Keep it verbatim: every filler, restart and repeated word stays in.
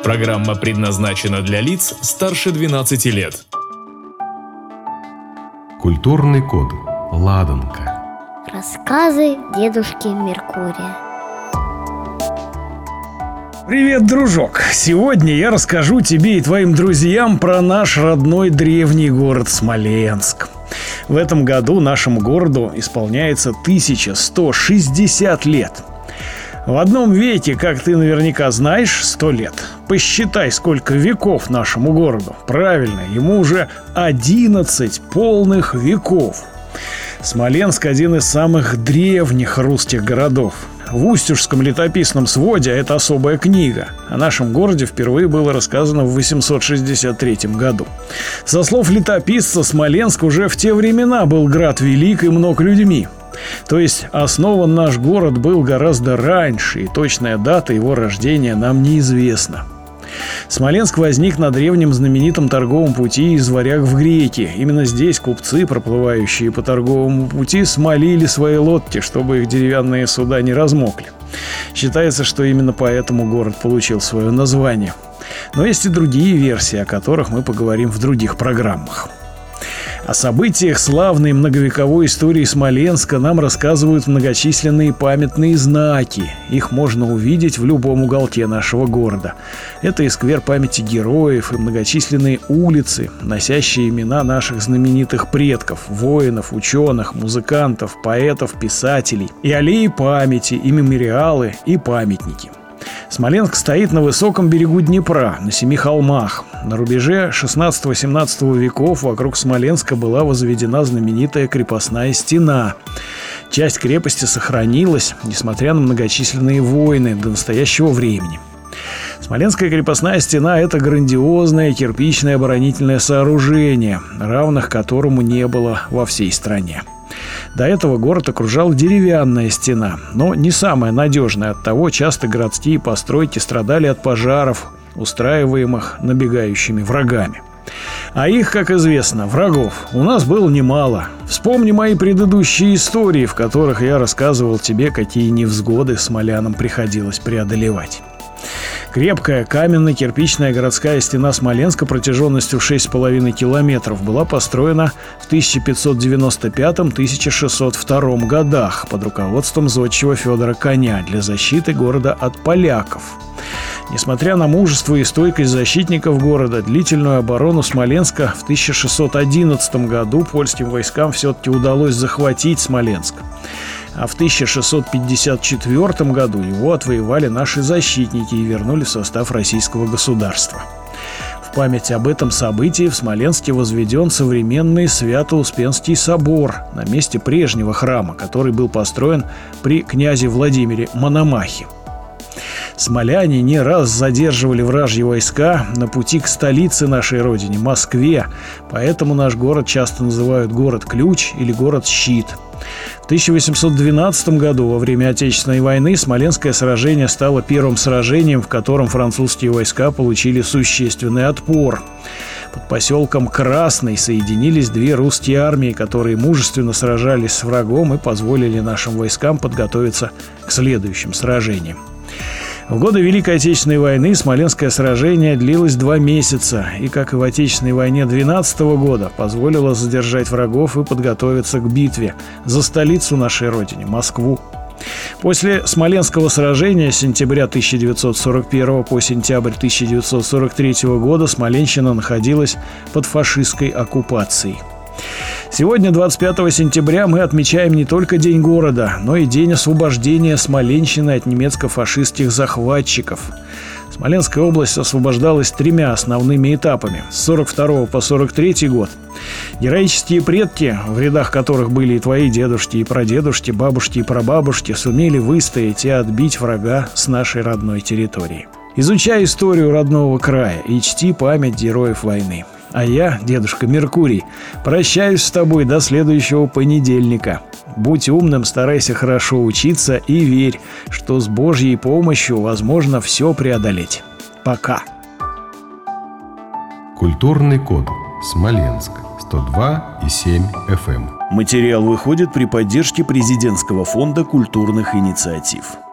Программа предназначена для лиц старше двенадцати лет. Культурный код. Ладанка. Рассказы дедушки Меркурия. Привет, дружок! Сегодня я расскажу тебе и твоим друзьям про наш родной древний город Смоленск. В этом году нашему городу исполняется тысяча сто шестьдесят лет. В одном веке, как ты наверняка знаешь, сто лет. Посчитай, сколько веков нашему городу. Правильно, ему уже одиннадцать полных веков. Смоленск – один из самых древних русских городов. В Устюжском летописном своде, это особая книга, о нашем городе впервые было рассказано в восемьсот шестьдесят третьем году. Со слов летописца, Смоленск уже в те времена был град велик и мног людьми. То есть основан наш город был гораздо раньше, и точная дата его рождения нам неизвестна. Смоленск возник на древнем знаменитом торговом пути из Варяг в Греки. Именно здесь купцы, проплывающие по торговому пути, смолили свои лодки, чтобы их деревянные суда не размокли. Считается, что именно поэтому город получил свое название. Но есть и другие версии, о которых мы поговорим в других программах. О событиях славной многовековой истории Смоленска нам рассказывают многочисленные памятные знаки. Их можно увидеть в любом уголке нашего города. Это и сквер памяти героев, и многочисленные улицы, носящие имена наших знаменитых предков, воинов, ученых, музыкантов, поэтов, писателей, и аллеи памяти, и мемориалы, и памятники. Смоленск стоит на высоком берегу Днепра, на семи холмах. На рубеже шестнадцатого-семнадцатого веков вокруг Смоленска была возведена знаменитая крепостная стена. Часть крепости сохранилась, несмотря на многочисленные войны до настоящего времени. Смоленская крепостная стена – это грандиозное кирпичное оборонительное сооружение, равных которому не было во всей стране. До этого город окружала деревянная стена, но не самая надежная. Оттого часто городские постройки страдали от пожаров, устраиваемых набегающими врагами. А их, как известно, врагов у нас было немало. Вспомни мои предыдущие истории, в которых я рассказывал тебе, какие невзгоды смолянам приходилось преодолевать. Крепкая каменно-кирпичная городская стена Смоленска протяженностью в шесть с половиной километров была построена в тысяча пятьсот девяносто пятом — тысяча шестьсот втором годах под руководством зодчего Федора Коня для защиты города от поляков. Несмотря на мужество и стойкость защитников города, длительную оборону Смоленска в тысяча шестьсот одиннадцатом году польским войскам все-таки удалось захватить Смоленск. А в тысяча шестьсот пятьдесят четвёртом году его отвоевали наши защитники и вернули в состав российского государства. В память об этом событии в Смоленске возведен современный Свято-Успенский собор на месте прежнего храма, который был построен при князе Владимире Мономахе. Смоляне не раз задерживали вражьи войска на пути к столице нашей родине, Москве, поэтому наш город часто называют город-ключ или город-щит. В тысяча восемьсот двенадцатом году, во время Отечественной войны, Смоленское сражение стало первым сражением, в котором французские войска получили существенный отпор. Под поселком Красный соединились две русские армии, которые мужественно сражались с врагом и позволили нашим войскам подготовиться к следующим сражениям. В годы Великой Отечественной войны Смоленское сражение длилось два месяца и, как и в Отечественной войне двенадцатого года, позволило задержать врагов и подготовиться к битве за столицу нашей родины – Москву. После Смоленского сражения с сентября тысяча девятьсот сорок первого по сентябрь тысяча девятьсот сорок третьего года Смоленщина находилась под фашистской оккупацией. Сегодня, двадцать пятого сентября, мы отмечаем не только День города, но и День освобождения Смоленщины от немецко-фашистских захватчиков. Смоленская область освобождалась тремя основными этапами с сорок второго по сорок третий год. Героические предки, в рядах которых были и твои дедушки, и прадедушки, бабушки и прабабушки, сумели выстоять и отбить врага с нашей родной территории. Изучай историю родного края и чти память героев войны. А я, дедушка Меркурий, прощаюсь с тобой до следующего понедельника. Будь умным, старайся хорошо учиться и верь, что с Божьей помощью возможно все преодолеть. Пока. Культурный код. Смоленск. сто два и семь эф эм. Материал выходит при поддержке Президентского фонда культурных инициатив.